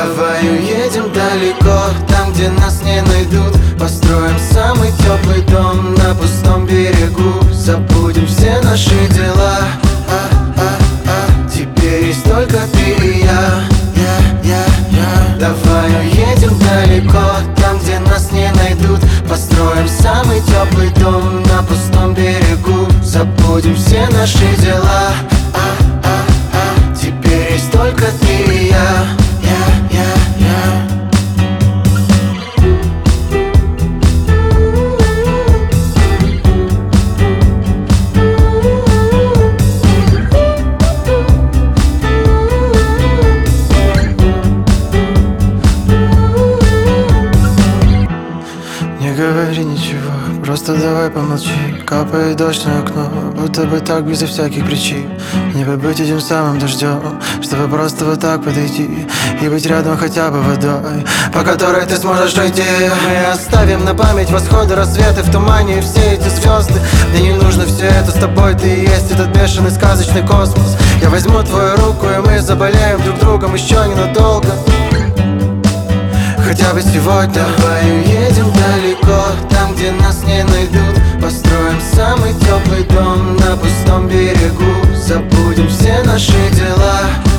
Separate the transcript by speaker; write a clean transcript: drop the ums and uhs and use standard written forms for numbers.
Speaker 1: Давай уедем далеко, там, где нас не найдут. Построим самый теплый дом на пустом берегу. Забудем все наши дела. Теперь есть только ты и я. Давай уедем далеко, там, где нас не найдут. Построим самый теплый дом на пустом берегу. Забудем все наши дела. Теперь есть только ты и я.
Speaker 2: Не говори ничего, просто давай помолчи. Капает дождь на окно, будто бы так безо всяких причин. Не побыть этим самым дождем, чтобы просто вот так подойти и быть рядом хотя бы водой, по которой ты сможешь уйти.
Speaker 1: Мы оставим на память восходы, рассветы в тумане и все эти звезды. Мне не нужно все это, с тобой ты и есть этот бешеный сказочный космос. Я возьму твою руку, и мы заболеем друг другом еще ненадолго. Хотя бы сегодня. Давай уедем далеко, там, где нас не найдут. Построим самый теплый дом на пустом берегу. Забудем все наши дела.